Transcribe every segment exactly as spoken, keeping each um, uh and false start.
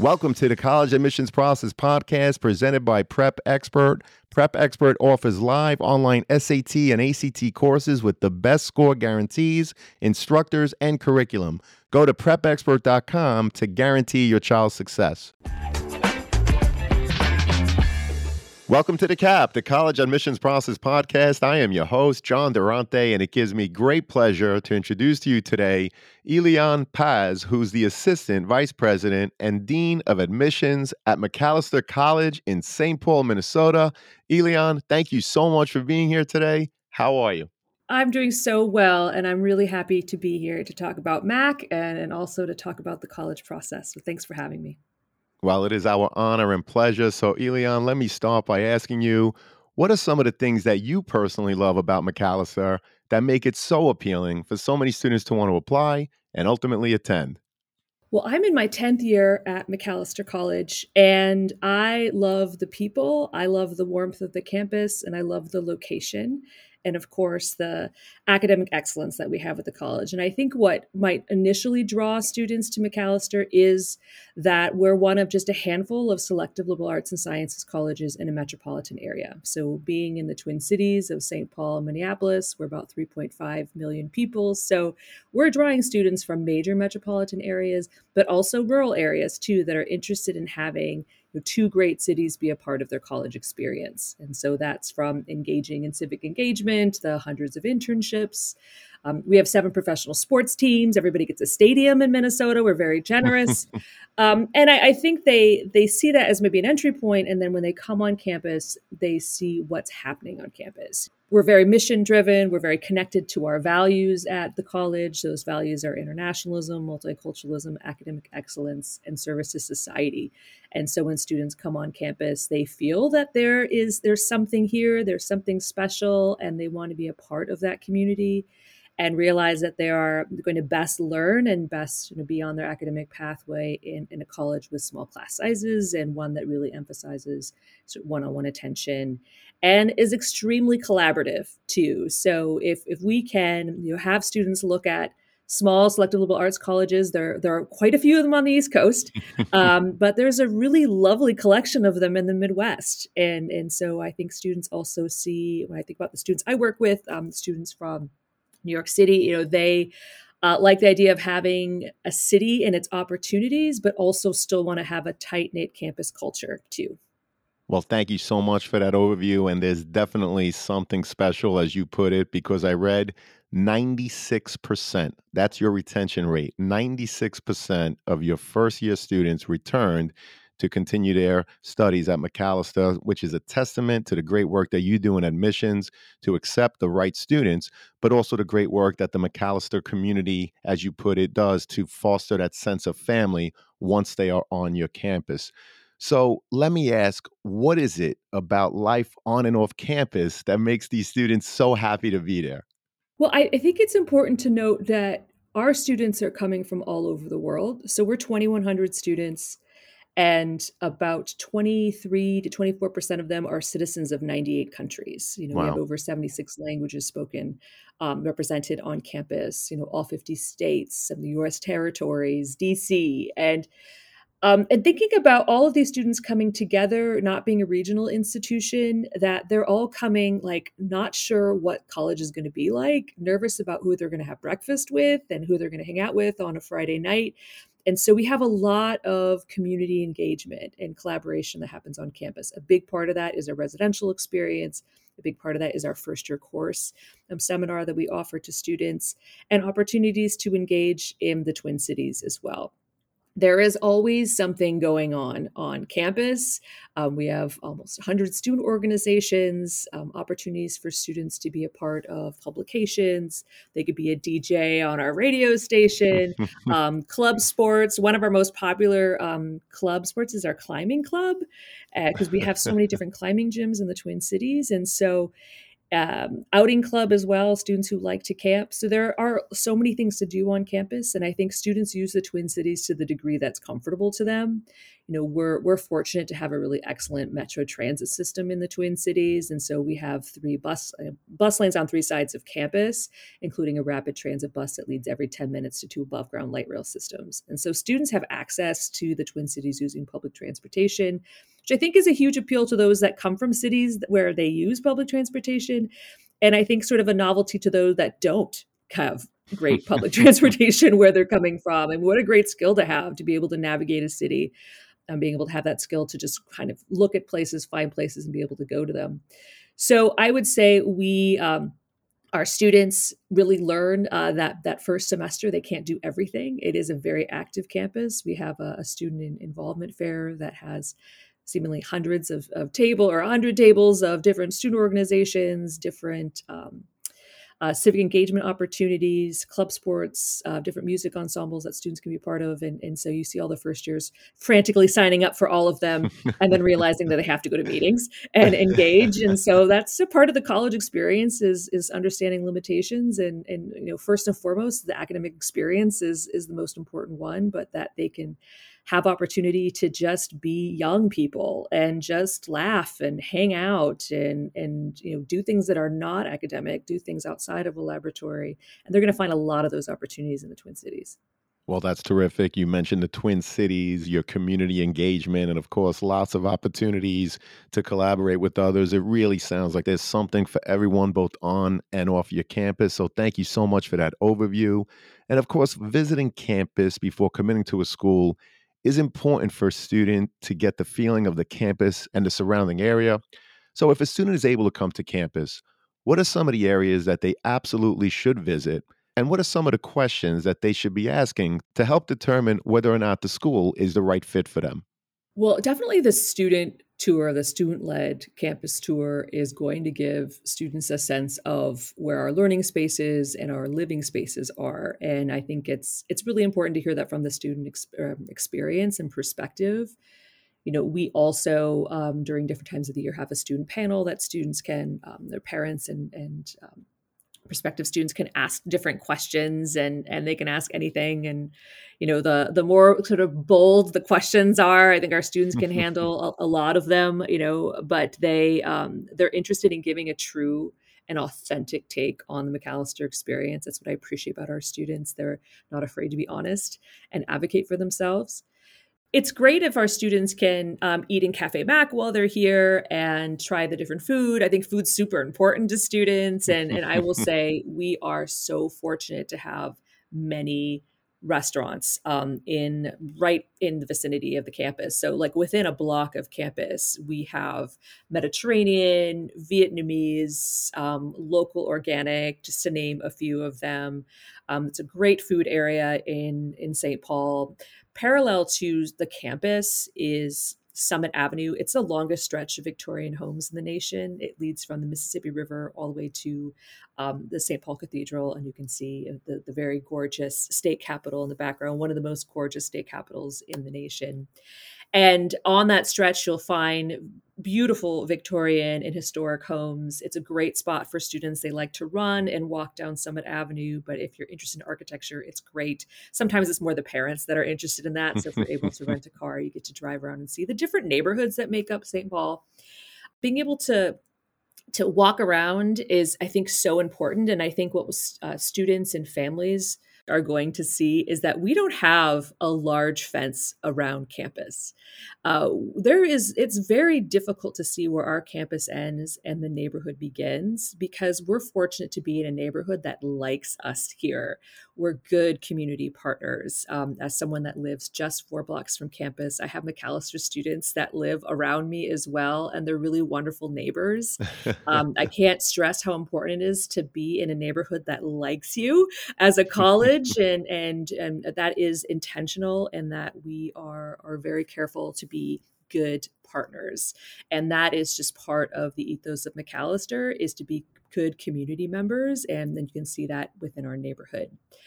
Welcome to the College Admissions Process Podcast presented by Prep Expert. Prep Expert offers live online S A T and A C T courses with the best score guarantees, instructors, and curriculum. Go to prep expert dot com to guarantee your child's success. Welcome to the C A P, the College Admissions Process Podcast. I am your host, John Durante, and it gives me great pleasure to introduce to you today Elian Paz, who's the Assistant Vice President and Dean of Admissions at Macalester College in Saint Paul, Minnesota. Elian, thank you so much for being here today. How are you? I'm doing so well, and I'm really happy to be here to talk about Mac and, and also to talk about the college process. So thanks for having me. Well, it is our honor and pleasure. So, Elian, let me start by asking you, what are some of the things that you personally love about Macalester that make it so appealing for so many students to want to apply and ultimately attend? Well, I'm in my tenth year at Macalester College, and I love the people. I love the warmth of the campus, and I love the location. And of course, the academic excellence that we have at the college. And I think what might initially draw students to Macalester is that we're one of just a handful of selective liberal arts and sciences colleges in a metropolitan area. So being in the Twin Cities of Saint Paul and Minneapolis, we're about three point five million people. So we're drawing students from major metropolitan areas, but also rural areas too, that are interested in having you know, two great cities be a part of their college experience. And so that's from engaging in civic engagement, the hundreds of internships. Um, we have seven professional sports teams. Everybody gets a stadium in Minnesota. We're very generous. um, and I, I think they they see that as maybe an entry point. And then when they come on campus, they see what's happening on campus. We're very mission driven. We're very connected to our values at the college. Those values are internationalism, multiculturalism, academic excellence, and service to society. And so when students come on campus, they feel that there is there's something here, there's something special, and they want to be a part of that community and realize that they are going to best learn and best you know, be on their academic pathway in, in a college with small class sizes and one that really emphasizes sort of one-on-one attention and is extremely collaborative too. So if if we can you know, have students look at small selective liberal arts colleges, there, there are quite a few of them on the East Coast, um, but there's a really lovely collection of them in the Midwest. And, and so I think students also see, when I think about the students I work with, um, students from New York City, you know, they uh, like the idea of having a city and its opportunities, but also still want to have a tight-knit campus culture too. Well, thank you so much for that overview. And there's definitely something special, as you put it, because I read ninety-six percent. That's your retention rate. ninety-six percent of your first year students returned to continue their studies at Macalester, which is a testament to the great work that you do in admissions to accept the right students, but also the great work that the Macalester community, as you put it, does to foster that sense of family once they are on your campus. So let me ask, what is it about life on and off campus that makes these students so happy to be there? Well, I, I think it's important to note that our students are coming from all over the world. So we're twenty-one hundred students, and about twenty-three to twenty-four percent of them are citizens of ninety-eight countries. You know, we have Wow. over seventy-six languages spoken, um, represented on campus, you know, all fifty states, some of the U S territories, D C, and Um, and thinking about all of these students coming together, not being a regional institution, that they're all coming like not sure what college is going to be like, nervous about who they're going to have breakfast with and who they're going to hang out with on a Friday night. And so we have a lot of community engagement and collaboration that happens on campus. A big part of that is a residential experience. A big part of that is our first year course um, seminar that we offer to students and opportunities to engage in the Twin Cities as well. There is always something going on on campus. Um, we have almost one hundred student organizations, um, opportunities for students to be a part of publications. They could be a D J on our radio station, um, club sports. One of our most popular um, club sports is our climbing club because uh, we have so many different climbing gyms in the Twin Cities. And so um, outing club as well, students who like to camp. So there are so many things to do on campus, and I think students use the Twin Cities to the degree that's comfortable to them. You know, we're we're fortunate to have a really excellent metro transit system in the Twin Cities, and so we have three bus uh, bus lanes on three sides of campus, including a rapid transit bus that leads every ten minutes to two above ground light rail systems. And so students have access to the Twin Cities using public transportation, which I think is a huge appeal to those that come from cities where they use public transportation. And I think sort of a novelty to those that don't have great public transportation where they're coming from. And what a great skill to have to be able to navigate a city and being able to have that skill to just kind of look at places, find places, and be able to go to them. So I would say we, um, our students really learn uh, that that first semester they can't do everything. It is a very active campus. We have a, a student in involvement fair that has seemingly hundreds of, of table or one hundred tables of different student organizations, different um, uh, civic engagement opportunities, club sports, uh, different music ensembles that students can be part of. And, and so you see all the first years frantically signing up for all of them and then realizing that they have to go to meetings and engage. And so that's a part of the college experience is, is understanding limitations. And, and, you know, first and foremost, the academic experience is, is the most important one, but that they can have opportunity to just be young people and just laugh and hang out and and you know do things that are not academic, do things outside of a laboratory, and they're going to find a lot of those opportunities in the Twin Cities. Well, that's terrific. You mentioned the Twin Cities, your community engagement, and of course, lots of opportunities to collaborate with others. It really sounds like there's something for everyone, both on and off your campus. So, thank you so much for that overview. And of course, visiting campus before committing to a school is important for a student to get the feeling of the campus and the surrounding area. So, if a student is able to come to campus, what are some of the areas that they absolutely should visit? And what are some of the questions that they should be asking to help determine whether or not the school is the right fit for them? Well, definitely the student tour, the student led campus tour is going to give students a sense of where our learning spaces and our living spaces are. And I think it's it's really important to hear that from the student ex- um, experience and perspective. You know, we also um, during different times of the year have a student panel that students can, um, their parents and and um, prospective students can ask different questions, and and they can ask anything. And you know, the the more sort of bold the questions are, I think our students can handle a, a lot of them. You know, but they um, they're interested in giving a true and authentic take on the Macalester experience. That's what I appreciate about our students. They're not afraid to be honest and advocate for themselves. It's great if our students can um, eat in Cafe Mac while they're here and try the different food. I think food's super important to students. And, and I will say we are so fortunate to have many restaurants um, in right in the vicinity of the campus. So like within a block of campus, we have Mediterranean, Vietnamese, um, local organic, just to name a few of them. Um, it's a great food area in, in Saint Paul. Parallel to the campus is Summit Avenue. It's the longest stretch of Victorian homes in the nation. It leads from the Mississippi River all the way to um, the Saint Paul Cathedral, and you can see the, the very gorgeous state capitol in the background, one of the most gorgeous state capitals in the nation. And on that stretch, you'll find beautiful Victorian and historic homes. It's a great spot for students. They like to run and walk down Summit Avenue, but if you're interested in architecture, it's great. Sometimes it's more the parents that are interested in that. So if you're able to rent a car, you get to drive around and see the different neighborhoods that make up Saint Paul. Being able to to walk around is, I think, so important. And I think what was, uh, students and families are going to see is that we don't have a large fence around campus. Uh, there is, it's very difficult to see where our campus ends and the neighborhood begins because we're fortunate to be in a neighborhood that likes us here. We're good community partners. Um, as someone that lives just four blocks from campus, I have Macalester students that live around me as well, and they're really wonderful neighbors. Um, I can't stress how important it is to be in a neighborhood that likes you as a college, and and and that is intentional, and that we are are very careful to be good partners, and that is just part of the ethos of Macalester is to be good community members, and then you can see that within our neighborhood.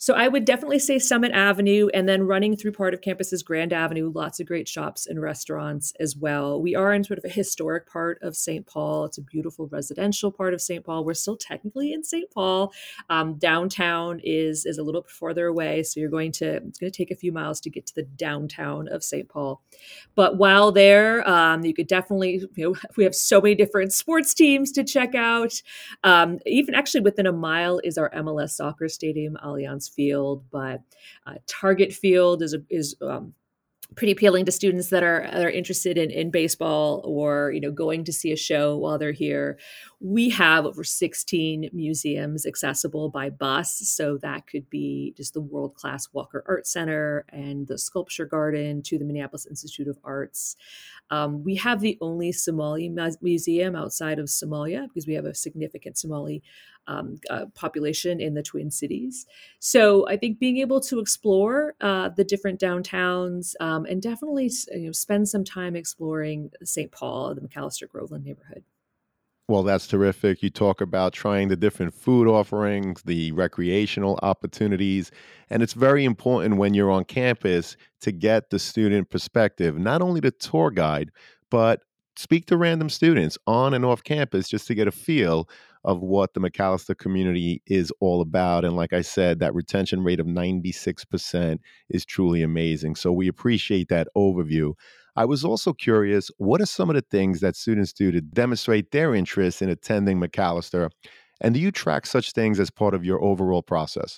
So I would definitely say Summit Avenue, and then running through part of campus is Grand Avenue, lots of great shops and restaurants as well. We are in sort of a historic part of Saint Paul. It's a beautiful residential part of Saint Paul. We're still technically in Saint Paul. Um, downtown is is a little bit farther away, so you're going to it's going to take a few miles to get to the downtown of Saint Paul. But while there, um, you could definitely, you know, we have so many different sports teams to check out. Um, even actually within a mile is our M L S soccer stadium, Allianz Field. But uh, Target Field is a, is um, pretty appealing to students that are, that are interested in, in baseball, or you know, going to see a show while they're here. We have over sixteen museums accessible by bus, so that could be just the world-class Walker Art Center and the Sculpture Garden to the Minneapolis Institute of Arts. Um, we have the only Somali mu- museum outside of Somalia, because we have a significant Somali um, uh, population in the Twin Cities. So I think being able to explore uh, the different downtowns, um, and definitely, you know, spend some time exploring Saint Paul, the McAllister Groveland neighborhood. Well, that's terrific. You talk about trying the different food offerings, the recreational opportunities, and it's very important when you're on campus to get the student perspective, not only the tour guide, but speak to random students on and off campus just to get a feel of what the McAllister community is all about. And like I said, that retention rate of ninety-six percent is truly amazing. So we appreciate that overview. I was also curious, what are some of the things that students do to demonstrate their interest in attending McAllister? And do you track such things as part of your overall process?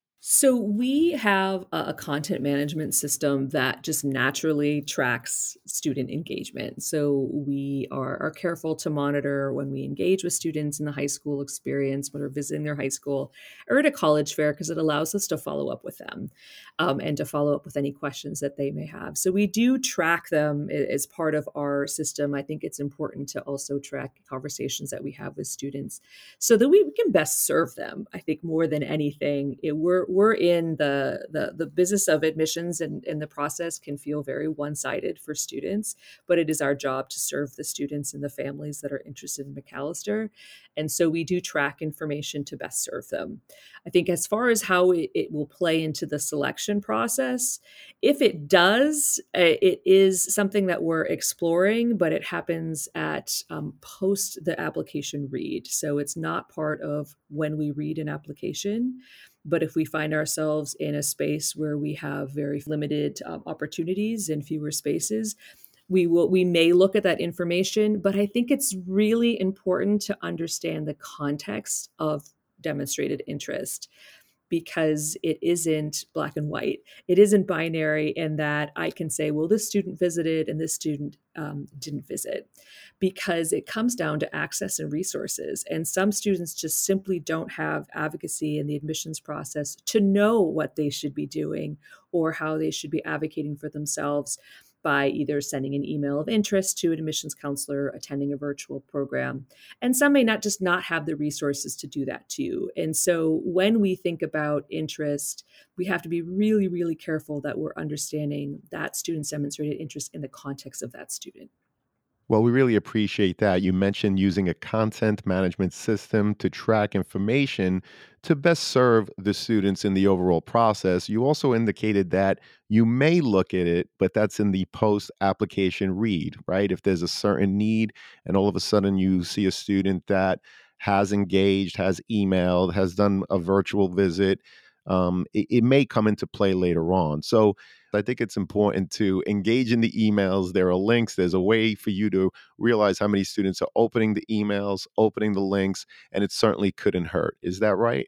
So we have a a content management system that just naturally tracks student engagement. So we are, are careful to monitor when we engage with students in the high school experience, when we're visiting their high school or at a college fair, because it allows us to follow up with them, um, and to follow up with any questions that they may have. So we do track them a- as part of our system. I think it's important to also track conversations that we have with students so that we, we can best serve them. I think more than anything, it, we're we're in the the the business of admissions, and, and the process can feel very one-sided for students, but it is our job to serve the students and the families that are interested in McAllister. And so we do track information to best serve them. I think as far as how it, it will play into the selection process, if it does, uh, it is something that we're exploring, but it happens at um, post the application read. So it's not part of when we read an application. But if we find ourselves in a space where we have very limited um, opportunities and fewer spaces, we will we may look at that information. But I think it's really important to understand the context of demonstrated interest, because it isn't black and white. It isn't binary in that I can say, well, this student visited and this student um, didn't visit, because it comes down to access and resources. And some students just simply don't have advocacy in the admissions process to know what they should be doing or how they should be advocating for themselves by either sending an email of interest to an admissions counselor, attending a virtual program. And some may not just not have the resources to do that too. And so when we think about interest, we have to be really, really careful that we're understanding that student's demonstrated interest in the context of that student. Well, we really appreciate that. You mentioned using a content management system to track information to best serve the students in the overall process. You also indicated that you may look at it, but that's in the post application read, right? If there's a certain need and all of a sudden you see a student that has engaged, has emailed, has done a virtual visit, um, it, it may come into play later on. So, I think it's important to engage in the emails. There are links. There's a way for you to realize how many students are opening the emails, opening the links, and it certainly couldn't hurt. Is that right?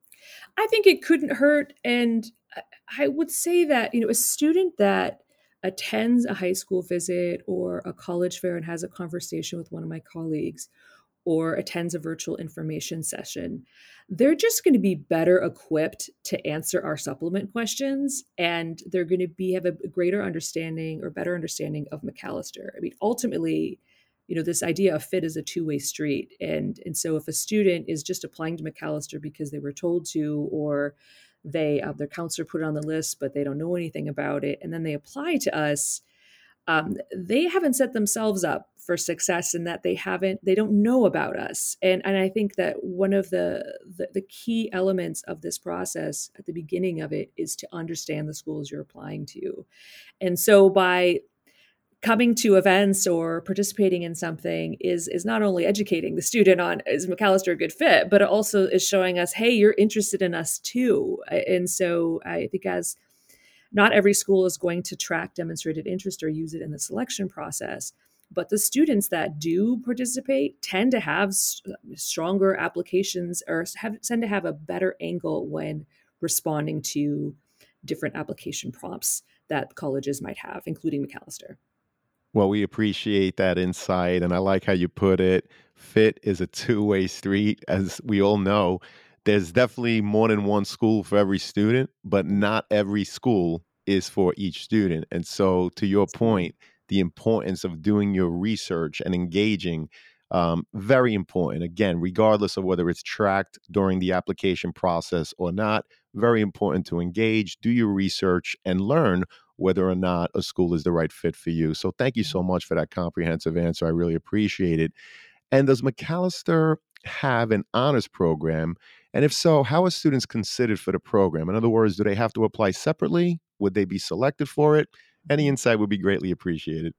I think it couldn't hurt. And I I would say that, you know, a student that attends a high school visit or a college fair and has a conversation with one of my colleagues, or attends a virtual information session, they're just going to be better equipped to answer our supplement questions. And they're going to be have a greater understanding or better understanding of McAllister. I mean, ultimately, you know, this idea of fit is a two-way street. And, and so if a student is just applying to McAllister because they were told to, or they uh, their counselor put it on the list, but they don't know anything about it, and then they apply to us, um, they haven't set themselves up for success in that they haven't they don't know about us. And and I think that one of the, the the key elements of this process at the beginning of it is to understand the schools you're applying to. And so by coming to events or participating in something is is not only educating the student on, is Macalester a good fit, but it also is showing us, hey, you're interested in us too. And so I think, as not every school is going to track demonstrated interest or use it in the selection process, but the students that do participate tend to have s- stronger applications, or have, tend to have a better angle when responding to different application prompts that colleges might have, including Macalester. Well, we appreciate that insight, and I like how you put it. Fit is a two-way street, as we all know. There's definitely more than one school for every student, but not every school is for each student. And so, to your Absolutely. point, the importance of doing your research and engaging, um, very important. Again, regardless of whether it's tracked during the application process or not, very important to engage, do your research, and learn whether or not a school is the right fit for you. So thank you so much for that comprehensive answer. I really appreciate it. And does Macalester have an honors program? And if so, how are students considered for the program? In other words, do they have to apply separately? Would they be selected for it? Any insight would be greatly appreciated.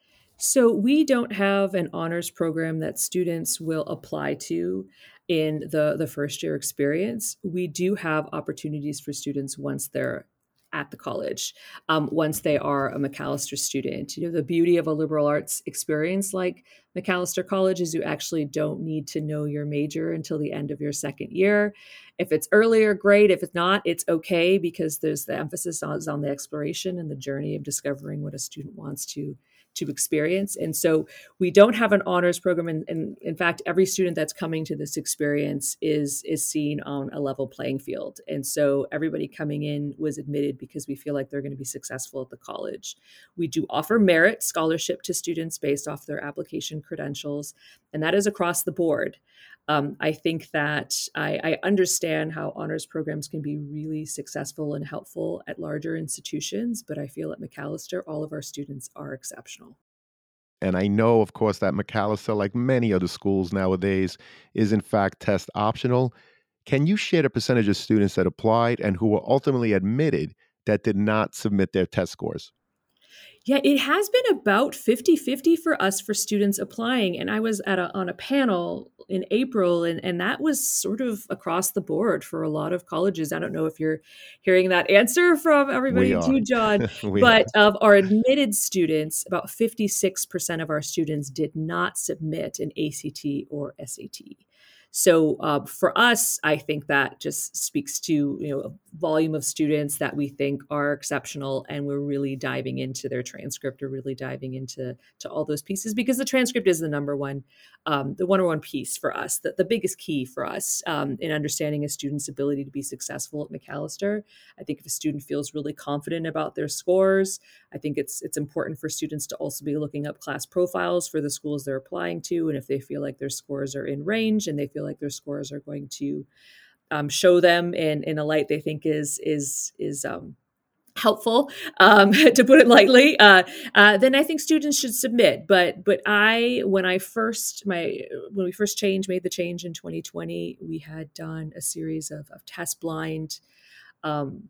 So we don't have an honors program that students will apply to in the the first year experience. We do have opportunities for students once they're at the college, um, once they are a Macalester student. You know, the beauty of a liberal arts experience like Macalester College is you actually don't need to know your major until the end of your second year. If it's earlier, great. If it's not, it's okay, because there's the emphasis on, is on the exploration and the journey of discovering what a student wants to to experience. And so we don't have an honors program. And, and in fact, every student that's coming to this experience is, is seen on a level playing field. And so everybody coming in was admitted because we feel like they're going to be successful at the college. We do offer merit scholarship to students based off their application credentials, and that is across the board. Um, I think that I, I understand how honors programs can be really successful and helpful at larger institutions, but I feel at Macalester, all of our students are exceptional. And I know, of course, that Macalester, like many other schools nowadays, is in fact test optional. Can you share the percentage of students that applied and who were ultimately admitted that did not submit their test scores? Yeah, it has been about fifty-fifty for us for students applying. And I was at a, on a panel in April, and, and that was sort of across the board for a lot of colleges. I don't know if you're hearing that answer from We everybody are. too, John, We but are. of our admitted students, about fifty-six percent of our students did not submit an A C T or S A T. So uh, for us, I think that just speaks to, you know, a volume of students that we think are exceptional, and we're really diving into their transcript, or really diving into to all those pieces, because the transcript is the number one, um, the number one piece for us, the, the biggest key for us um, in understanding a student's ability to be successful at Macalester. I think if a student feels really confident about their scores, I think it's it's important for students to also be looking up class profiles for the schools they're applying to, and if they feel like their scores are in range and they feel like their scores are going to um, show them in in a light they think is is is um, helpful, um, to put it lightly, uh, uh, then I think students should submit. But but I, when I first my when we first changed made the change in twenty twenty, we had done a series of, of test blind um,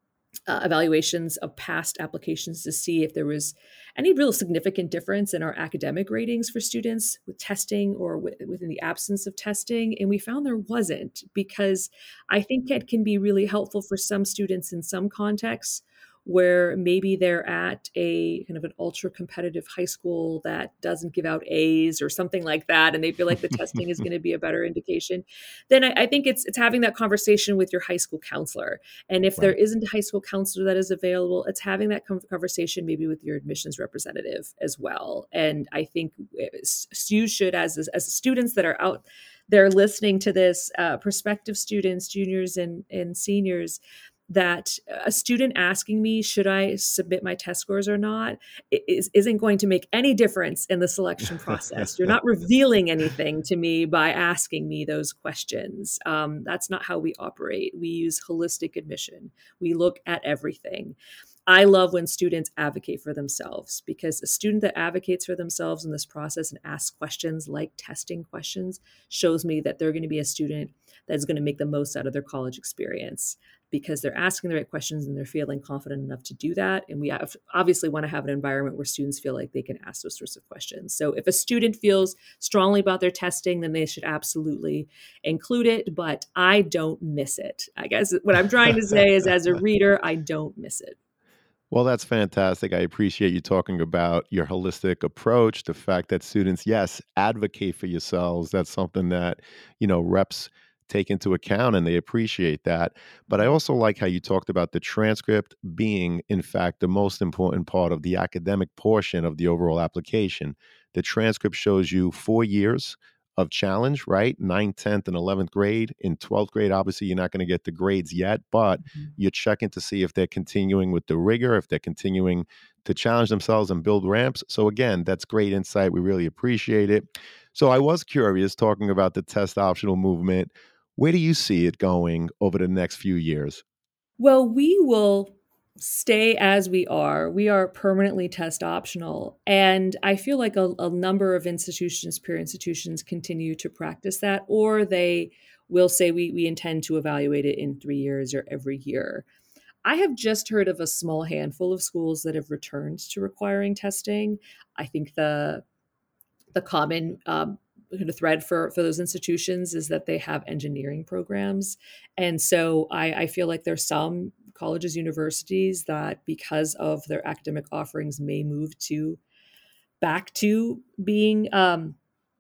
uh, evaluations of past applications to see if there was any real significant difference in our academic ratings for students with testing, or with, within the absence of testing. And we found there wasn't, because I think it can be really helpful for some students in some contexts where maybe they're at a kind of an ultra competitive high school that doesn't give out A's or something like that, and they feel like the testing is going to be a better indication. Then I, I think it's it's having that conversation with your high school counselor, and if there Right. isn't a high school counselor that is available, it's having that conversation maybe with your admissions representative as well. And I think you should, as as students that are out there listening to this, uh, prospective students, juniors and and seniors, that a student asking me, should I submit my test scores or not, is, isn't going to make any difference in the selection process. You're not revealing anything to me by asking me those questions. Um, that's not how we operate. We use holistic admission. We look at everything. I love when students advocate for themselves, because a student that advocates for themselves in this process and asks questions like testing questions shows me that they're going to be a student that is going to make the most out of their college experience, because they're asking the right questions and they're feeling confident enough to do that. And we have, obviously want to have an environment where students feel like they can ask those sorts of questions. So if a student feels strongly about their testing, then they should absolutely include it, but I don't miss it. I guess what I'm trying to say is, as a reader, I don't miss it. Well, that's fantastic. I appreciate you talking about your holistic approach, the fact that students, yes, advocate for yourselves. That's something that, you know, reps take into account and they appreciate that. But I also like how you talked about the transcript being, in fact, the most important part of the academic portion of the overall application. The transcript shows you four years of challenge, right? Ninth, tenth, and eleventh grade. In twelfth grade, obviously, you're not going to get the grades yet, but Mhm. you're checking to see if they're continuing with the rigor, if they're continuing to challenge themselves and build ramps. So again, that's great insight. We really appreciate it. So I was curious, talking about the test optional movement, where do you see it going over the next few years? Well, we will stay as we are. We are permanently test optional. And I feel like a, a number of institutions, peer institutions, continue to practice that, or they will say we, we intend to evaluate it in three years or every year. I have just heard of a small handful of schools that have returned to requiring testing. I think the the common um, kind of thread for for those institutions is that they have engineering programs, and so I, I feel like there's some colleges, universities that, because of their academic offerings, may move to back to being um,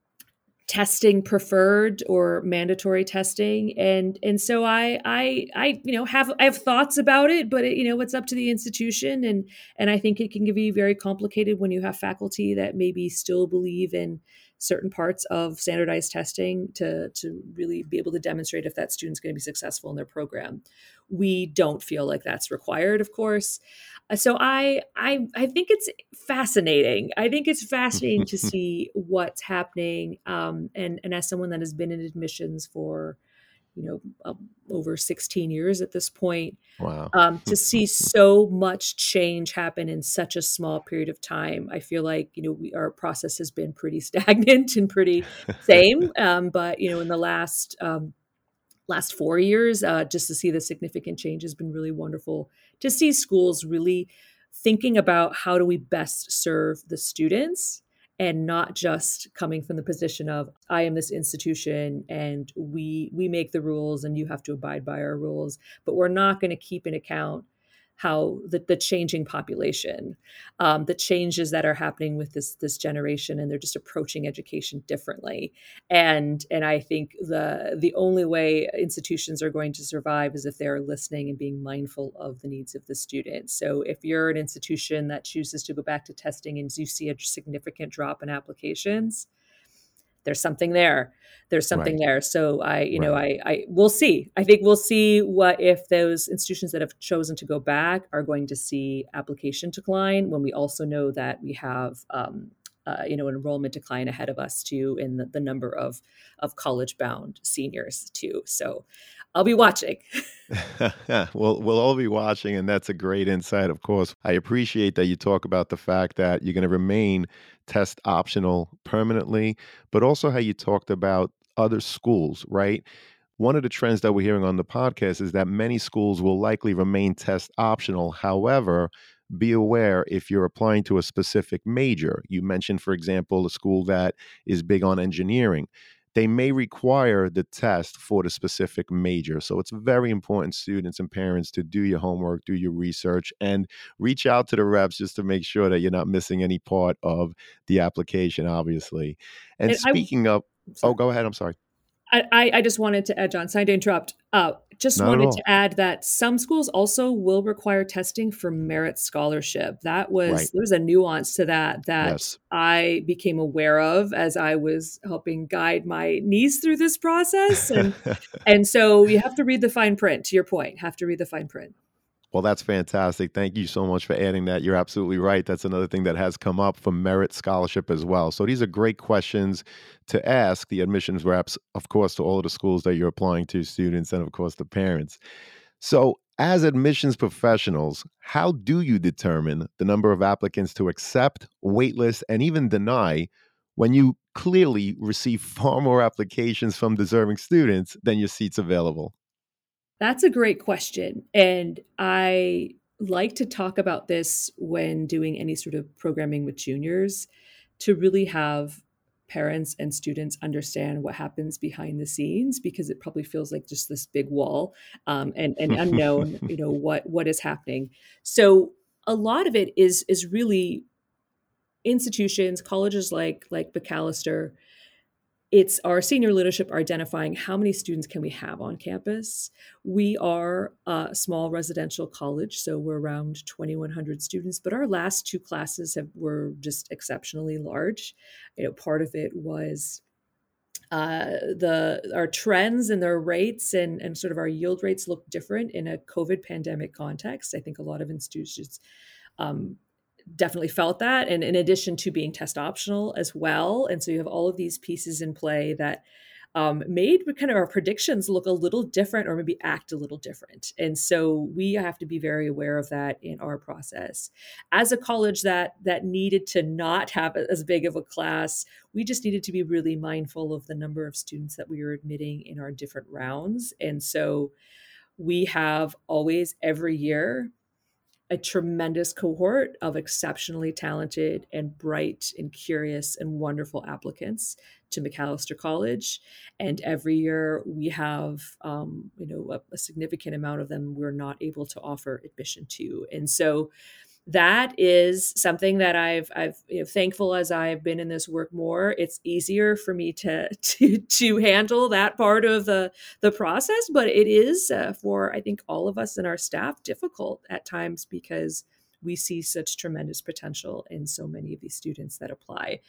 testing preferred or mandatory testing. And and so i i i you know have I have thoughts about it, but it, you know it's up to the institution. And and I think it can be very complicated when you have faculty that maybe still believe in certain parts of standardized testing to to really be able to demonstrate if that student's going to be successful in their program. We don't feel like that's required, of course. Uh, so I I I think it's fascinating. I think it's fascinating to see what's happening. Um, and and as someone that has been in admissions for, you know um, over sixteen years at this point, Wow. um, to see so much change happen in such a small period of time, I feel like, you know we, our process has been pretty stagnant and pretty same. Um, but you know, in the last um, last four years, uh, just to see the significant change has been really wonderful. To see schools really thinking about how do we best serve the students, and not just coming from the position of, I am this institution and we we make the rules and you have to abide by our rules, but we're not going to keep in account how the, the changing population, um, the changes that are happening with this this generation, and they're just approaching education differently. And and I think the the only way institutions are going to survive is if they're listening and being mindful of the needs of the students. So if you're an institution that chooses to go back to testing and you see a significant drop in applications, there's something there. There's something Right, there. So I, you know, right. I, I, we'll see. I think we'll see what if those institutions that have chosen to go back are going to see application decline, when we also know that we have, um, uh, you know, an enrollment decline ahead of us too, in the, the number of of college bound seniors too. So I'll be watching. We'll we'll all be watching, and that's a great insight, of course. I appreciate that you talk about the fact that you're going to remain test optional permanently, but also how you talked about other schools, right? One of the trends that we're hearing on the podcast is that many schools will likely remain test optional. However, be aware if you're applying to a specific major. You mentioned, for example, a school that is big on engineering. They may require the test for the specific major. So it's very important, students and parents, to do your homework, do your research, and reach out to the reps just to make sure that you're not missing any part of the application, obviously. And And I, speaking of, oh, sorry. go ahead. I'm sorry. I, I just wanted to add, John, sorry to interrupt. Uh, Just Not at wanted all. to add that some schools also will require testing for merit scholarship. That was Right. there's a nuance to that that Yes. I became aware of as I was helping guide my niece through this process. And and so you have to read the fine print, to your point, have to read the fine print. Well, that's fantastic. Thank you so much for adding that. You're absolutely right. That's another thing that has come up for merit scholarship as well. So these are great questions to ask the admissions reps, of course, to all of the schools that you're applying to, students, and of course, the parents. So, as admissions professionals, how do you determine the number of applicants to accept, waitlist, and even deny when you clearly receive far more applications from deserving students than your seats available? That's a great question. And I like to talk about this when doing any sort of programming with juniors to really have parents and students understand what happens behind the scenes because it probably feels like just this big wall um, and, and unknown, you know, what what is happening. So a lot of it is is really institutions, colleges like like Macalester, it's our senior leadership are identifying how many students can we have on campus. We are a small residential college, so we're around twenty-one hundred students, but our last two classes have, were just exceptionally large. You know, part of it was uh, the our trends and their rates and, and sort of our yield rates look different in a COVID pandemic context. I think a lot of institutions um, definitely felt that. And in addition to being test optional as well. And so you have all of these pieces in play that um, made kind of our predictions look a little different or maybe act a little different. And so we have to be very aware of that in our process. As a college that that needed to not have as big of a class, we just needed to be really mindful of the number of students that we were admitting in our different rounds. And so we have always every year a tremendous cohort of exceptionally talented and bright and curious and wonderful applicants to Macalester College. And every year we have, um, you know, a, a significant amount of them we're not able to offer admission to. And so that is something that I've I've you know, thankful as I've been in this work more. It's easier for me to to to handle that part of the the process, but it is uh, for I think all of us and our staff difficult at times because we see such tremendous potential in so many of these students that apply.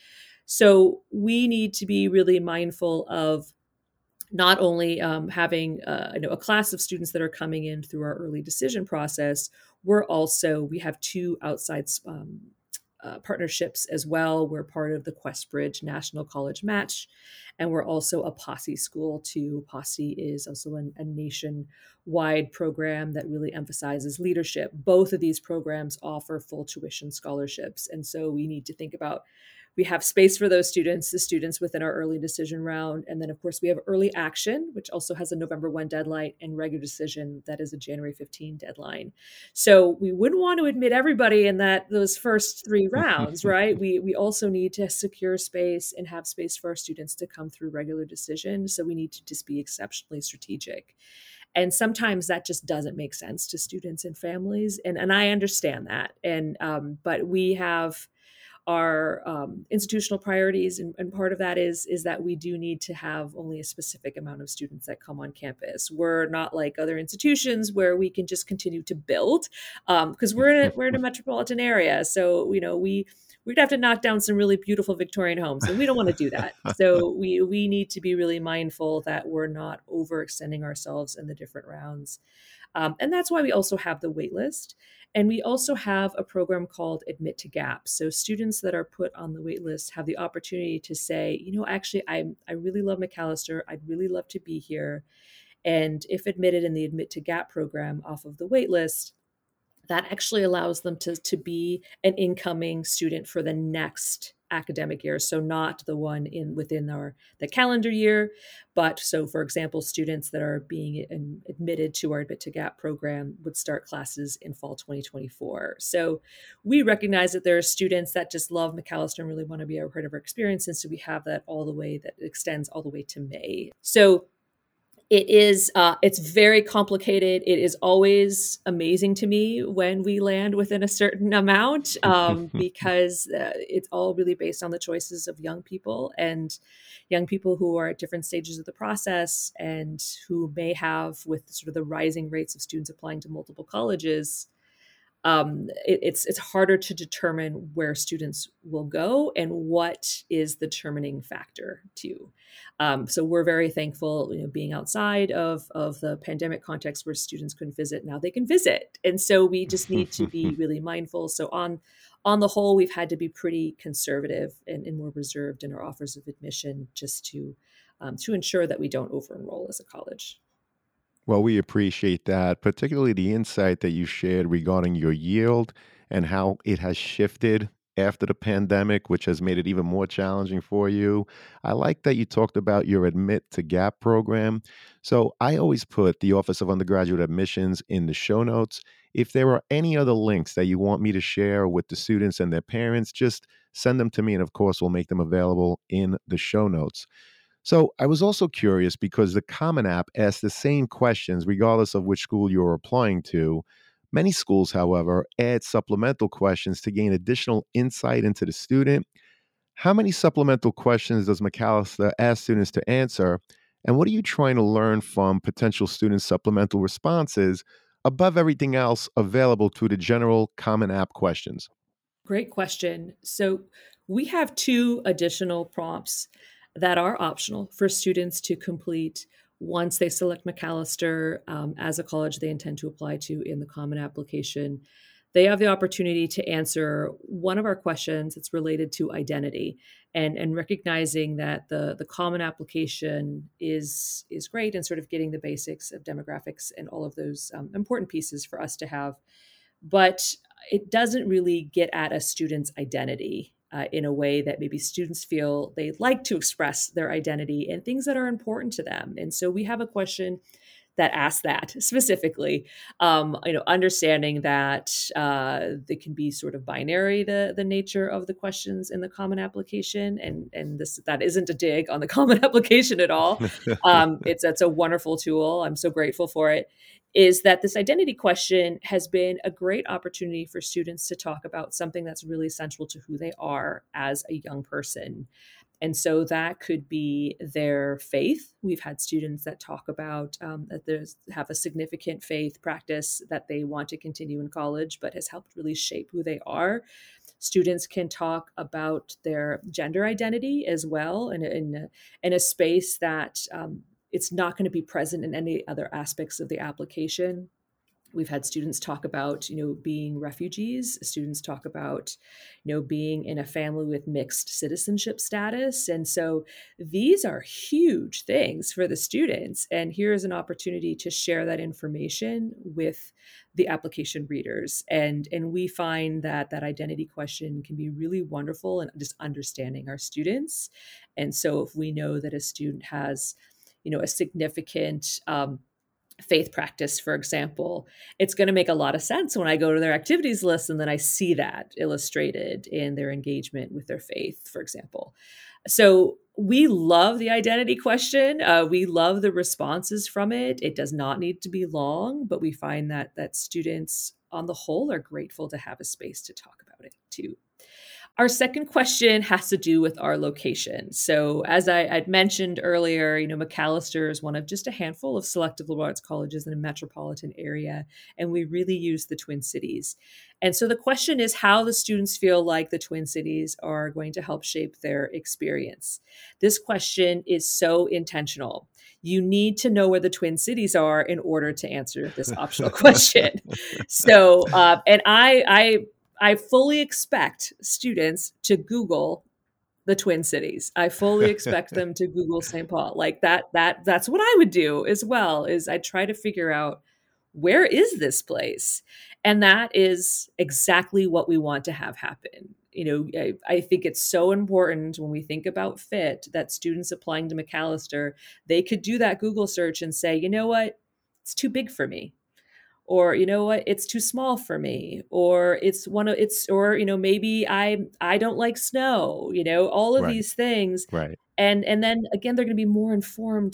So we need to be really mindful of not only um, having uh, you know, a class of students that are coming in through our early decision process, we're also, we have two outside um, uh, partnerships as well. We're part of the QuestBridge National College Match, and we're also a Posse school too. Posse is also an, a nationwide program that really emphasizes leadership. Both of these programs offer full tuition scholarships, and so we need to think about we have space for those students, the students within our early decision round. And then, of course, we have early action, which also has a November first deadline, and regular decision that is a January fifteenth deadline. So we wouldn't want to admit everybody in that those first three rounds, right? We, we also need to secure space and have space for our students to come through regular decision. So we need to just be exceptionally strategic. And sometimes that just doesn't make sense to students and families. And, and I understand that. And um, but we have our um, institutional priorities, and, and part of that is is that we do need to have only a specific amount of students that come on campus. We're not like other institutions where we can just continue to build because um, we're in a, we're in a metropolitan area, so you know we we'd have to knock down some really beautiful Victorian homes, and we don't want to do that. So we we need to be really mindful that we're not overextending ourselves in the different rounds. Um, and that's why we also have the wait list. And we also have a program called Admit to Gap. So students that are put on the wait list have the opportunity to say, you know, actually, I I really love Macalester. I'd really love to be here. And if admitted in the Admit to Gap program off of the wait list, that actually allows them to, to be an incoming student for the next academic year. So not the one in within our the calendar year, but so for example, students that are being in, admitted to our Admit to Gap program would start classes in fall twenty twenty-four. So we recognize that there are students that just love Macalester and really want to be a part of our experience. And so we have that all the way that extends all the way to May. So It is, uh, it's very complicated. It is always amazing to me when we land within a certain amount, um, because uh, it's all really based on the choices of young people and young people who are at different stages of the process and who may have, with sort of the rising rates of students applying to multiple colleges, um, it, it's it's harder to determine where students will go and what is the determining factor too. Um, so we're very thankful, you know, being outside of of the pandemic context where students couldn't visit. Now they can visit, and so we just need to be really mindful. So on on the whole, we've had to be pretty conservative and, and more reserved in our offers of admission, just to um, to ensure that we don't over enroll as a college. Well, we appreciate that, particularly the insight that you shared regarding your yield and how it has shifted after the pandemic, which has made it even more challenging for you. I like that you talked about your Admit to Gap program. So I always put the Office of Undergraduate Admissions in the show notes. If there are any other links that you want me to share with the students and their parents, just send them to me. And of course, we'll make them available in the show notes. So I was also curious because the Common App asks the same questions regardless of which school you're applying to. Many schools, however, add supplemental questions to gain additional insight into the student. How many supplemental questions does Macalester ask students to answer? And what are you trying to learn from potential students' supplemental responses above everything else available to the general Common App questions? Great question. So we have two additional prompts that are optional for students to complete once they select Macalester um, as a college they intend to apply to in the Common Application. They have the opportunity to answer one of our questions that's related to identity, and, and recognizing that the, the Common Application is, is great and sort of getting the basics of demographics and all of those um, important pieces for us to have, but it doesn't really get at a student's identity uh, in a way that maybe students feel they like to express their identity and things that are important to them. And so we have a question that asks that specifically, um, you know, understanding that uh, they can be sort of binary, the the nature of the questions in the Common Application, and and this that isn't a dig on the Common Application at all. Um, it's it's a wonderful tool. I'm so grateful for it. Is that this identity question has been a great opportunity for students to talk about something that's really central to who they are as a young person. And so that could be their faith. We've had students that talk about um, that they have a significant faith practice that they want to continue in college, but has helped really shape who they are. Students can talk about their gender identity as well, in, in, in a space that um, it's not going to be present in any other aspects of the application. We've had students talk about, you know, being refugees. Students talk about, you know, being in a family with mixed citizenship status. And so these are huge things for the students. And here's an opportunity to share that information with the application readers. And, and we find that that identity question can be really wonderful in just understanding our students. And so if we know that a student has, you know, a significant um, faith practice, for example, it's going to make a lot of sense when I go to their activities list and then I see that illustrated in their engagement with their faith, for example. So we love the identity question. Uh, we love the responses from it. It does not need to be long, but we find that that students on the whole are grateful to have a space to talk about it too. Our second question has to do with our location. So, as I, I'd mentioned earlier, you know, Macalester is one of just a handful of selective liberal arts colleges in a metropolitan area, and we really use the Twin Cities. And so the question is how the students feel like the Twin Cities are going to help shape their experience. This question is so intentional. You need to know where the Twin Cities are in order to answer this optional question. So, uh, and I, I I fully expect students to Google the Twin Cities. I fully expect them to Google Saint Paul. Like that, that, that's what I would do as well, is I try to figure out where is this place? And that is exactly what we want to have happen. You know, I, I think it's so important when we think about fit that students applying to Macalester, they could do that Google search and say, you know what, it's too big for me, or you know what, it's too small for me, or it's one of it's or you know maybe i i don't like snow, you know all of Right, these things. right. And and then again they're going to be more informed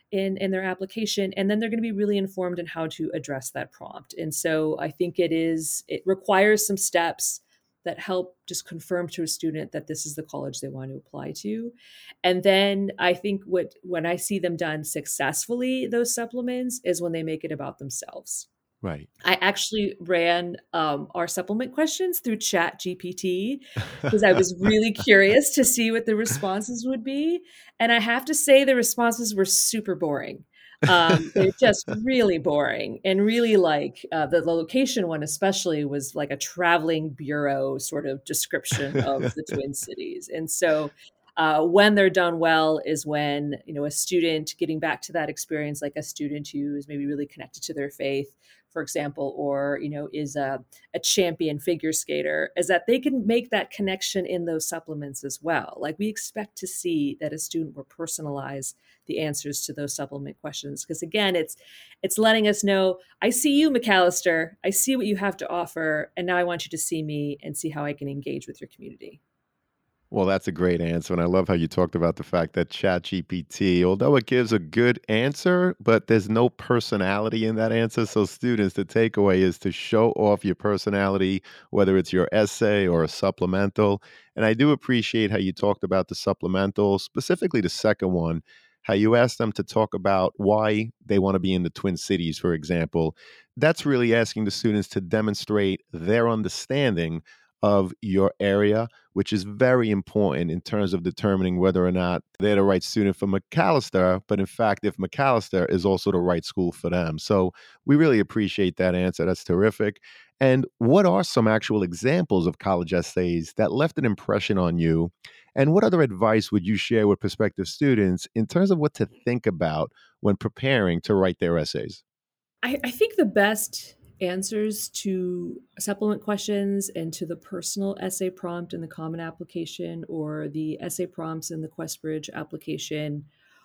in in their application, and then they're going to be really informed in how to address that prompt. And so I think it is it requires some steps that help just confirm to a student that this is the college they want to apply to. And then I think what when I see them done successfully, those supplements, is when they make it about themselves. Right. I actually ran um, our supplement questions through Chat G P T because I was really curious to see what the responses would be. And I have to say, the responses were super boring. Um, they're just really boring, and really like uh, the, the location one, especially, was like a traveling bureau sort of description of the Twin Cities. And so uh, when they're done well is when, you know, a student, getting back to that experience, like a student who is maybe really connected to their faith, for example, or, you know, is a, a champion figure skater, is that they can make that connection in those supplements as well. Like, we expect to see that a student will personalize the answers to those supplement questions. Because again, it's it's letting us know, I see you, Macalester. I see what you have to offer. And now I want you to see me and see how I can engage with your community. Well, that's a great answer. And I love how you talked about the fact that ChatGPT, although it gives a good answer, but there's no personality in that answer. So, students, the takeaway is to show off your personality, whether it's your essay or a supplemental. And I do appreciate how you talked about the supplemental, specifically the second one, how you asked them to talk about why they want to be in the Twin Cities, for example. That's really asking the students to demonstrate their understanding of your area, which is very important in terms of determining whether or not they're the right student for Macalester, but in fact, if Macalester is also the right school for them. So we really appreciate that answer. That's terrific. And what are some actual examples of college essays that left an impression on you? And what other advice would you share with prospective students in terms of what to think about when preparing to write their essays? I, I think the best answers to supplement questions and to the personal essay prompt in the Common Application, or the essay prompts in the QuestBridge application,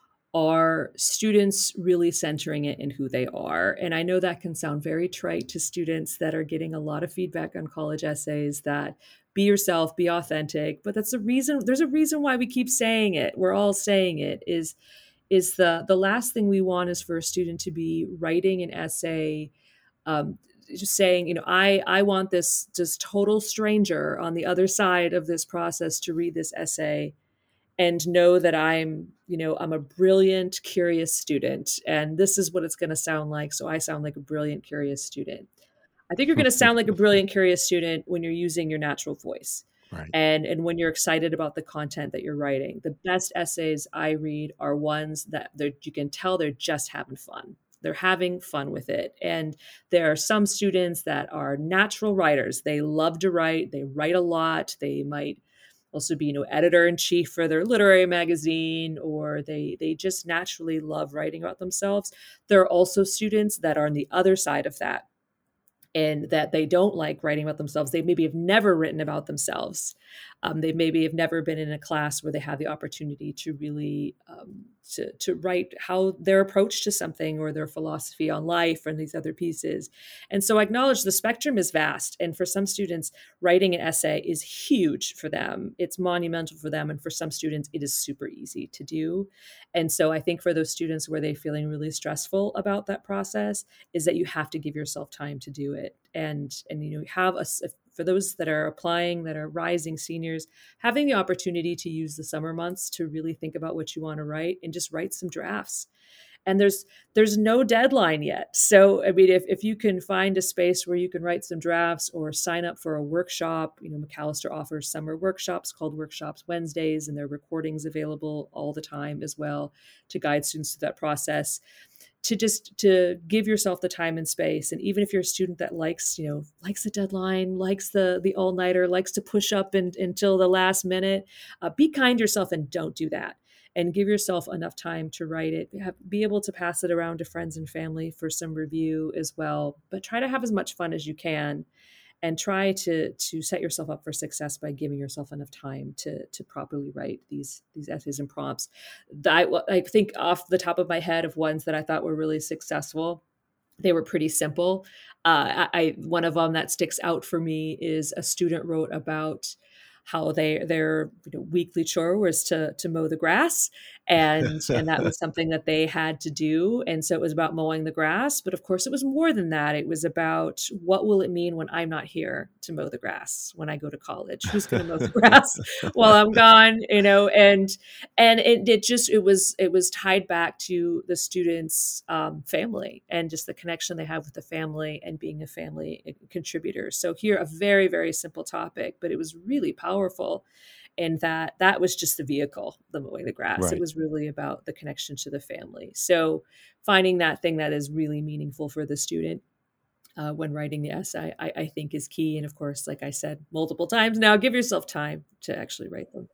are students really centering it in who they are. And I know that can sound very trite to students that are getting a lot of feedback on college essays, that be yourself, be authentic. But that's a reason, there's a reason why we keep saying it. We're all saying it is is the the last thing we want is for a student to be writing an essay, um, just saying, you know, I I want this just total stranger on the other side of this process to read this essay and know that I'm, you know, I'm a brilliant, curious student, and this is what it's going to sound like. So I sound like a brilliant, curious student. I think you're going to sound like a brilliant, curious student when you're using your natural voice, Right. and and when you're excited about the content that you're writing. The best essays I read are ones that they're, you can tell they're just having fun. They're having fun with it. And there are some students that are natural writers. They love to write. They write a lot. They might also be, you know, editor in chief for their literary magazine, or they they just naturally love writing about themselves. There are also students that are on the other side of that, and that they don't like writing about themselves. They maybe have never written about themselves. Um, they maybe have never been in a class where they have the opportunity to really um, to, to write how their approach to something, or their philosophy on life, and these other pieces. And so I acknowledge the spectrum is vast. And for some students, writing an essay is huge for them. It's monumental for them. And for some students, it is super easy to do. And so I think for those students where they're feeling really stressful about that process, is that you have to give yourself time to do it. And, and, you know, have a, for those that are applying, that are rising seniors, having the opportunity to use the summer months to really think about what you want to write, and just write some drafts. And there's there's no deadline yet. So I mean, if, if you can find a space where you can write some drafts, or sign up for a workshop, you know, Macalester offers summer workshops called Workshops Wednesdays, and there are recordings available all the time as well to guide students through that process. To just to give yourself the time and space. And even if you're a student that likes, you know, likes the deadline, likes the the all-nighter, likes to push up in, until the last minute, uh, be kind to yourself and don't do that. And give yourself enough time to write it. Have, be able to pass it around to friends and family for some review as well. But try to have as much fun as you can, and try to to set yourself up for success by giving yourself enough time to to properly write these these essays and prompts. I, I think off the top of my head of ones that I thought were really successful, they were pretty simple. Uh, I, I one of them that sticks out for me is a student wrote about how they their you know, weekly chore was to to mow the grass, And and that was something that they had to do. And so it was about mowing the grass. But of course, it was more than that. It was about what will it mean when I'm not here to mow the grass when I go to college? Who's going to mow the grass while I'm gone? You know, and and it, it just it was it was tied back to the students' um, family and just the connection they have with the family and being a family contributor. So here, a very very simple topic, but it was really powerful. And that that was just the vehicle, the mowing the grass. It Right. was really about the connection to the family. So finding that thing that is really meaningful for the student uh, when writing the essay, I, I think is key. And of course, like I said multiple times now, give yourself time to actually write them.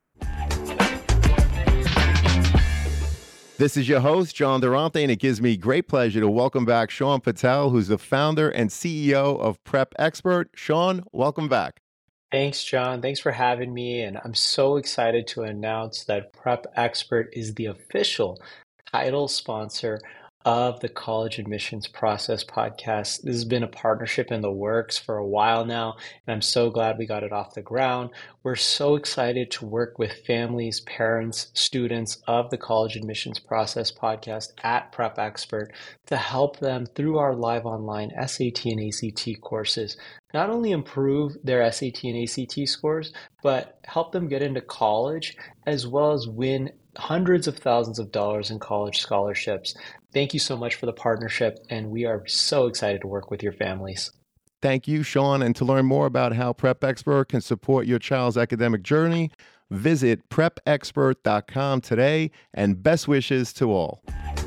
This is your host, John Durante, and it gives me great pleasure to welcome back Sean Patel, who's the founder and C E O of Prep Expert. Sean, welcome back. Thanks, John. Thanks for having me. And I'm so excited to announce that Prep Expert is the official title sponsor of the College Admissions Process podcast. This has been a partnership in the works for a while now, and I'm so glad we got it off the ground. We're so excited to work with families, parents, students of the College Admissions Process podcast at Prep Expert to help them through our live online S A T and A C T courses not only improve their S A T and A C T scores, but help them get into college as well as win hundreds of thousands of dollars in college scholarships. Thank you so much for the partnership, and we are so excited to work with your families. Thank you, Sean. And to learn more about how Prep Expert can support your child's academic journey, visit prep expert dot com today, and best wishes to all.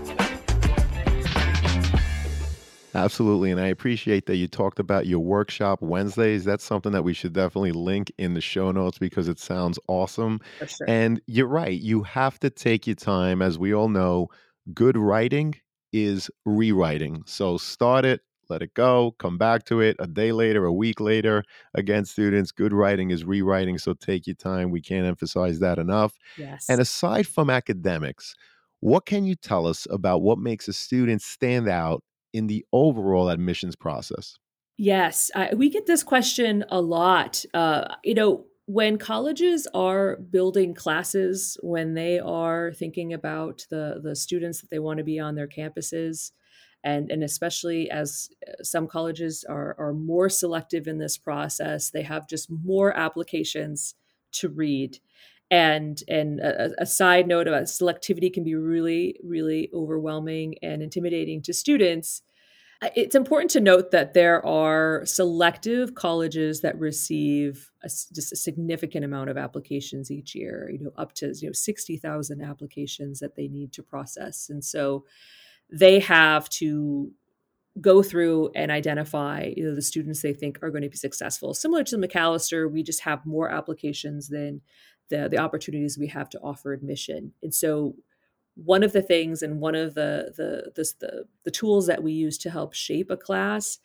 Absolutely. And I appreciate that you talked about your workshop Wednesdays. That's something that we should definitely link in the show notes because it sounds awesome. For sure. And you're right. You have to take your time. As we all know, good writing is rewriting. So start it, let it go, come back to it a day later, a week later. Again, students, good writing is rewriting. So take your time. We can't emphasize that enough. Yes. And aside from academics, what can you tell us about what makes a student stand out in the overall admissions process? Yes, I, we get this question a lot. Uh, you know, when colleges are building classes, when they are thinking about the the students that they want to be on their campuses, and and especially as uh, some colleges are are more selective in this process, they have just more applications to read. And and a, a side note about selectivity can be really really overwhelming and intimidating to students. It's important to note that there are selective colleges that receive a, just a significant amount of applications each year, you know, up to you know sixty thousand applications that they need to process. And so they have to go through and identify you know the students they think are going to be successful. Similar to Macalester, we just have more applications than the the opportunities we have to offer admission. And so one of the things and one of the the the the, the tools that we use to help shape a class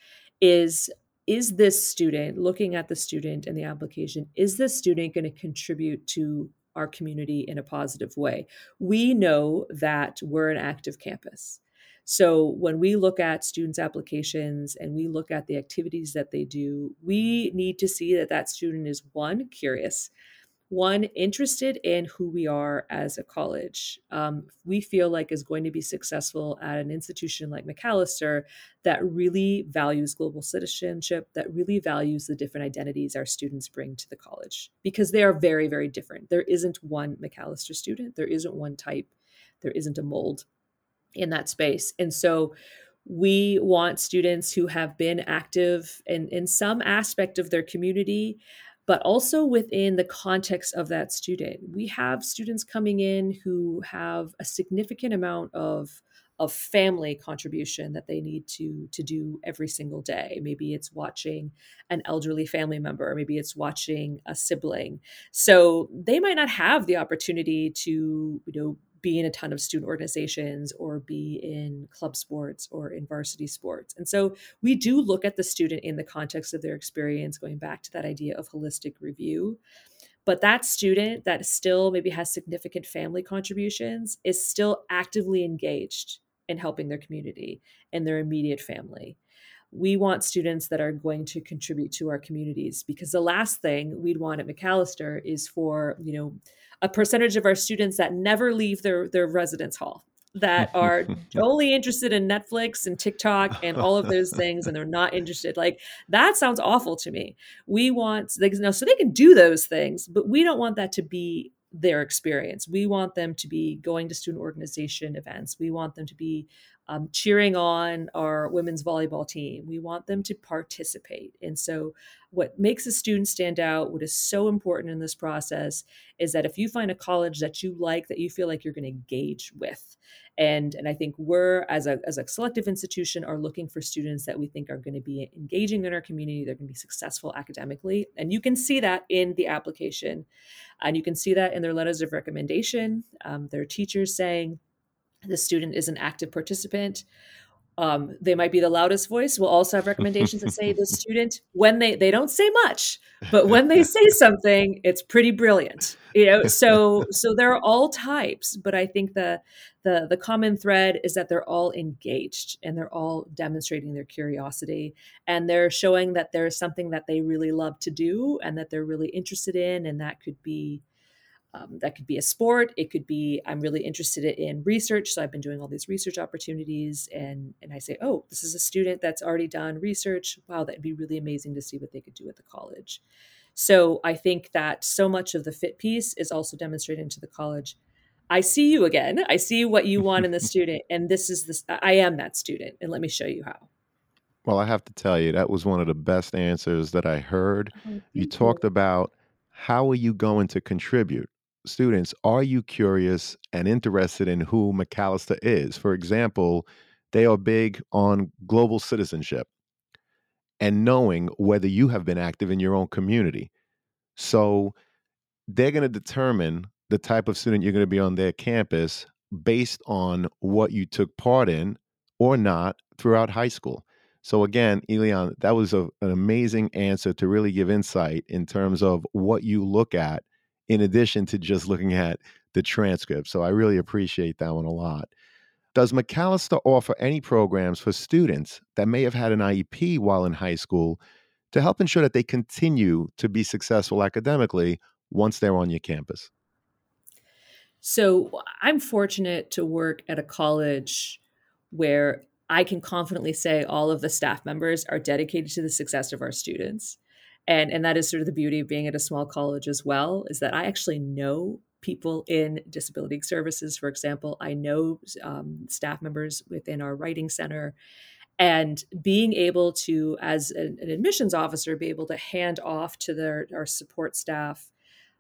is is this student, looking at the student and the application, is this student going to contribute to our community in a positive way? We know that we're an active campus. So when we look at students' applications and we look at the activities that they do, we need to see that that student is, one, curious, one, interested in who we are as a college. Um, we feel like is going to be successful at an institution like Macalester that really values global citizenship, that really values the different identities our students bring to the college, because they are very, very different. There isn't one Macalester student. There isn't one type. There isn't a mold in that space. And so we want students who have been active in, in some aspect of their community, but also within the context of that student. We have students coming in who have a significant amount of of family contribution that they need to to do every single day. Maybe it's watching an elderly family member, maybe it's watching a sibling. So they might not have the opportunity to, you know, be in a ton of student organizations or be in club sports or in varsity sports. And so we do look at the student in the context of their experience, going back to that idea of holistic review. But that student that still maybe has significant family contributions is still actively engaged in helping their community and their immediate family. We want students that are going to contribute to our communities, because the last thing we'd want at Macalester is for, you know, a percentage of our students that never leave their, their residence hall, that are only interested in Netflix and TikTok and all of those things, and they're not interested. Like, that sounds awful to me. We want, they, you know, so they can do those things, but we don't want that to be their experience. We want them to be going to student organization events. We want them to be um, cheering on our women's volleyball team. We want them to participate. And so what makes a student stand out, what is so important in this process, is that if you find a college that you like, that you feel like you're going to engage with, and and I think we're, as a as a selective institution, are looking for students that we think are going to be engaging in our community. They're going to be successful academically, and you can see that in the application, and you can see that in their letters of recommendation. Um, their teachers saying the student is an active participant. Um, they might be the loudest voice. We'll also have recommendations that say the student, when they they don't say much, but when they say something, it's pretty brilliant. You know, so so there are all types, but I think the the the common thread is that they're all engaged and they're all demonstrating their curiosity, and they're showing that there's something that they really love to do and that they're really interested in, and that could be Um, that could be a sport. It could be, I'm really interested in research. So I've been doing all these research opportunities, and, and I say, oh, this is a student that's already done research. Wow, that'd be really amazing to see what they could do at the college. So I think that so much of the fit piece is also demonstrated to the college. I see you again. I see what you want in the student. And this is this, I am that student. And let me show you how. Well, I have to tell you, that was one of the best answers that I heard. Oh, You thank you. talked about how are you going to contribute? Students, are you curious and interested in who Macalester is? For example, they are big on global citizenship and knowing whether you have been active in your own community. So they're going to determine the type of student you're going to be on their campus based on what you took part in or not throughout high school. So again, Elian, that was a, an amazing answer to really give insight in terms of what you look at in addition to just looking at the transcript. So I really appreciate that one a lot. Does Macalester offer any programs for students that may have had an I E P while in high school to help ensure that they continue to be successful academically once they're on your campus? So I'm fortunate to work at a college where I can confidently say all of the staff members are dedicated to the success of our students. And, and that is sort of the beauty of being at a small college as well, is that I actually know people in disability services, for example. I know um, staff members within our writing center, and being able to, as an, an admissions officer, be able to hand off to their, our support staff.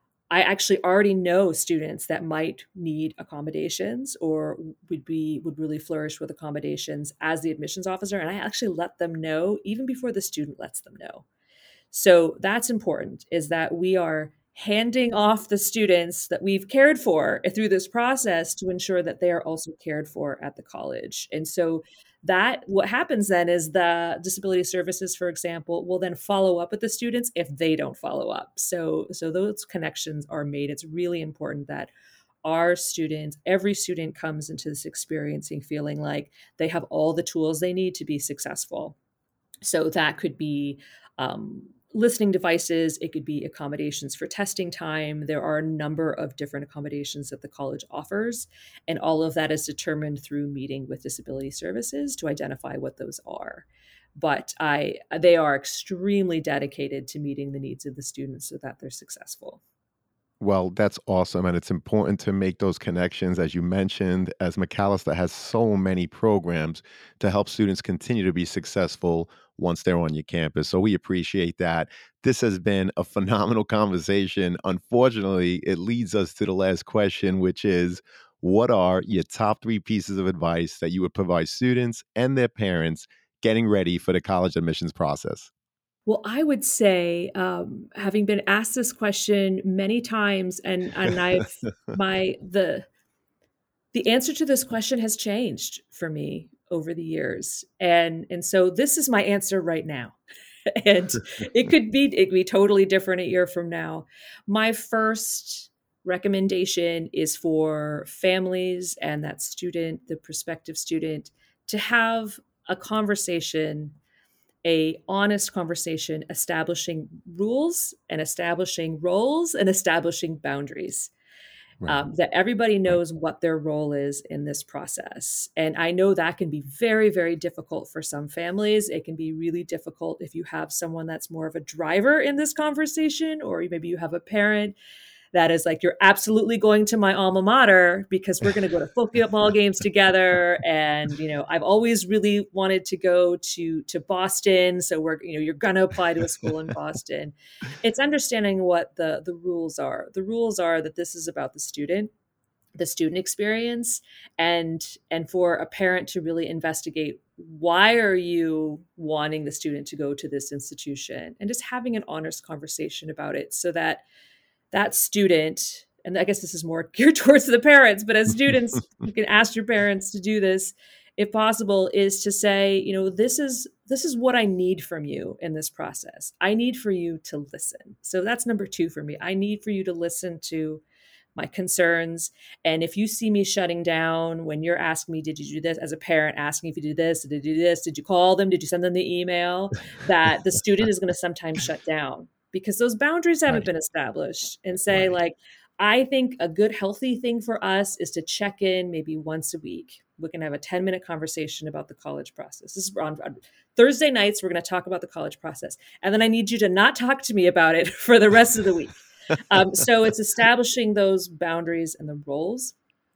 I actually already know students that might need accommodations or would be would really flourish with accommodations as the admissions officer, and I actually let them know even before the student lets them know. So that's important, is that we are handing off the students that we've cared for through this process to ensure that they are also cared for at the college. And so that what happens then is the disability services, for example, will then follow up with the students if they don't follow up. So so those connections are made. It's really important that our students, every student comes into this experiencing feeling like they have all the tools they need to be successful. So that could be um, listening devices, it could be accommodations for testing time. There are a number of different accommodations that the college offers, and all of that is determined through meeting with disability services to identify what those are. But I, they are extremely dedicated to meeting the needs of the students so that they're successful. Well, that's awesome. And it's important to make those connections, as you mentioned, as Macalester has so many programs to help students continue to be successful once they're on your campus. So we appreciate that. This has been a phenomenal conversation. Unfortunately, it leads us to the last question, which is, what are your top three pieces of advice that you would provide students and their parents getting ready for the college admissions process? Well, I would say, um, having been asked this question many times, and and I've my the the answer to this question has changed for me over the years, and and so this is my answer right now, and it could be it could be totally different a year from now. My first recommendation is for families and that student, the prospective student, to have a conversation, a honest conversation, establishing rules and establishing roles and establishing boundaries. Right. um, that everybody Right. knows what their role is in this process. And I know that can be very, very difficult for some families. It can be really difficult if you have someone that's more of a driver in this conversation, or maybe you have a parent that is like, you're absolutely going to my alma mater because we're going to go to football games together. And, you know, I've always really wanted to go to, to Boston. So we're, you know, you're going to apply to a school in Boston. It's understanding what the, the rules are. The rules are that this is about the student, the student experience, and, and for a parent to really investigate, why are you wanting the student to go to this institution, and just having an honest conversation about it, so that that student, and I guess this is more geared towards the parents, but as students, you can ask your parents to do this if possible, is to say, you know, this is this is what I need from you in this process. I need for you to listen. So that's number two for me. I need for you to listen to my concerns. And if you see me shutting down when you're asking me, did you do this, as a parent asking if you did this, did you do this, did you call them, did you send them the email, that the student is going to sometimes shut down because those boundaries haven't Right. been established, and say, Right. like, I think a good healthy thing for us is to check in maybe once a week. We can have a ten minute conversation about the college process. This is on, on Thursday nights. We're going to talk about the college process. And then I need you to not talk to me about it for the rest of the week. Um, so it's establishing those boundaries and the roles.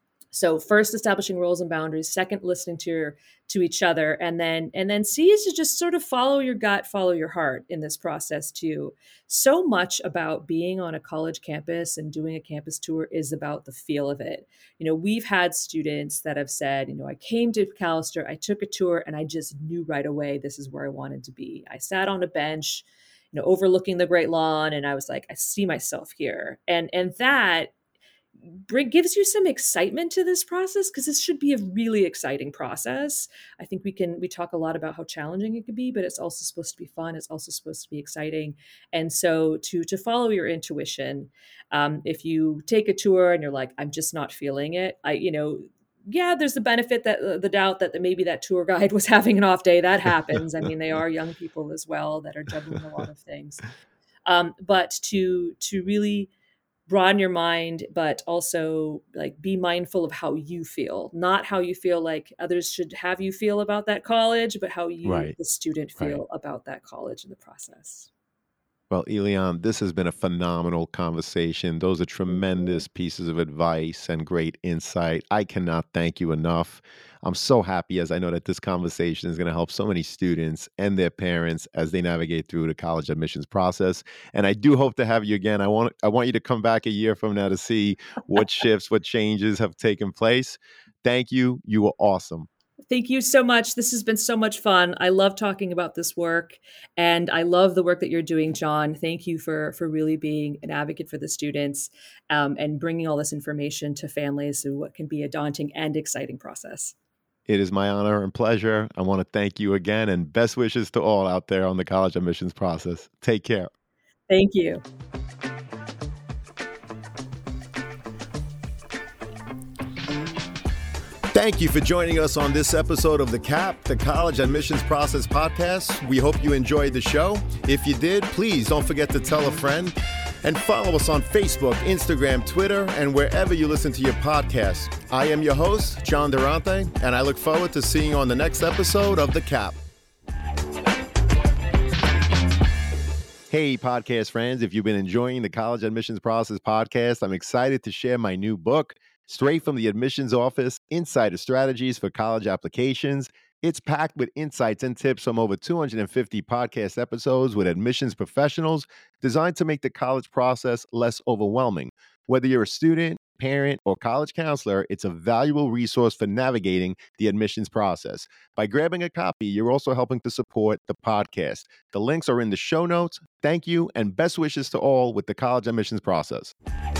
So first, establishing roles and boundaries. Second, listening to your, to each other, and then and then C is to just sort of follow your gut, follow your heart in this process too. So much about being on a college campus and doing a campus tour is about the feel of it. You know, we've had students that have said, you know, I came to Macalester, I took a tour, and I just knew right away this is where I wanted to be. I sat on a bench, you know, overlooking the Great Lawn, and I was like, I see myself here, and and that bring, gives you some excitement to this process, because this should be a really exciting process. I think we can we talk a lot about how challenging it could be, but it's also supposed to be fun. It's also supposed to be exciting. And so to to follow your intuition, um, if you take a tour and you're like, I'm just not feeling it, I you know. Yeah, there's the benefit that uh, the doubt that, that maybe that tour guide was having an off day. That happens. I mean, they are young people as well that are juggling a lot of things. Um, but to to really broaden your mind, but also like be mindful of how you feel, not how you feel like others should have you feel about that college, but how you, Right. the student, Right. feel about that college in the process. Well, Elian, this has been a phenomenal conversation. Those are Thank you. tremendous pieces of advice and great insight. I cannot thank you enough. I'm so happy, as I know that this conversation is going to help so many students and their parents as they navigate through the college admissions process. And I do hope to have you again. I want I want you to come back a year from now to see what shifts, what changes have taken place. Thank you. You were awesome. Thank you so much. This has been so much fun. I love talking about this work, and I love the work that you're doing, John. Thank you for for really being an advocate for the students, um, and bringing all this information to families through what can be a daunting and exciting process. It is my honor and pleasure. I want to thank you again, and best wishes to all out there on the college admissions process. Take care. Thank you. Thank you for joining us on this episode of the C A P, the College Admissions Process Podcast. We hope you enjoyed the show. If you did, please don't forget to tell a friend, and follow us on Facebook, Instagram, Twitter, and wherever you listen to your podcasts. I am your host, John Durante, and I look forward to seeing you on the next episode of the C A P. Hey, podcast friends, if you've been enjoying the College Admissions Process Podcast, I'm excited to share my new book, Straight from the Admissions Office, Insider Strategies for College Applications. It's packed with insights and tips from over two hundred fifty podcast episodes with admissions professionals, designed to make the college process less overwhelming. Whether you're a student, parent, or college counselor, it's a valuable resource for navigating the admissions process. By grabbing a copy, you're also helping to support the podcast. The links are in the show notes. Thank you, and best wishes to all with the college admissions process.